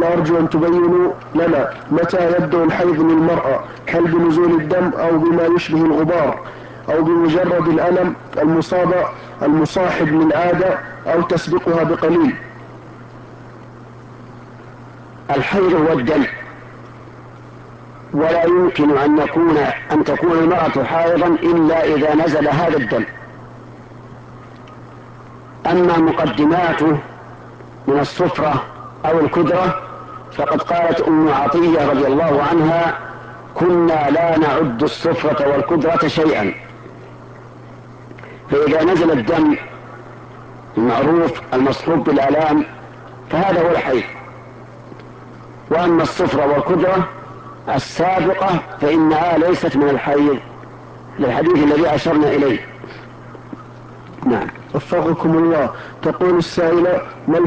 وأرجو أن تبينوا لنا متى يبدأ الحيض للمرأة، هل بنزول الدم أو بما يشبه الغبار أو بمجرد الألم المصاحب للعادة أو تسبقها بقليل؟ الحيض هو الدم، ولا يمكن أن تكون المرأة حائضا إلا إذا نزل هذا الدم. أما مقدماته من الصفرة أو الكدرة فقد قالت أم عطية رضي الله عنها: كنا لا نعد الصفرة والكدرة شيئا. فإذا نزل الدم المعروف المصحوب بالآلام فهذا هو الحيض. وأما الصفرة والكدرة السابقة فإنها ليست من الحيض للحديث الذي أشرنا إليه. نعم. وفقكم الله. تقول السائلة: ما